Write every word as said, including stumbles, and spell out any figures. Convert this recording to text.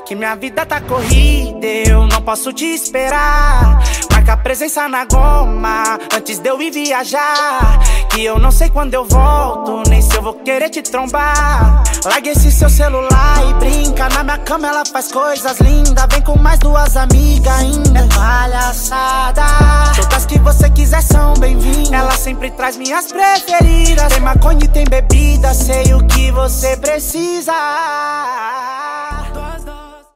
que minha vida tá corrida, eu não posso te esperar. Marca presença na goma antes de eu ir viajar, que eu não sei quando eu volto, nem se eu vou querer te trombar. Larga esse seu celular e brinca, na minha cama ela faz coisas lindas. Vem com mais duas amigas ainda, é palhaçada. Todas que você quiser são bem-vindas. Ela sempre traz minhas preferidas. Tem maconha e tem bebida, sei o que você precisa.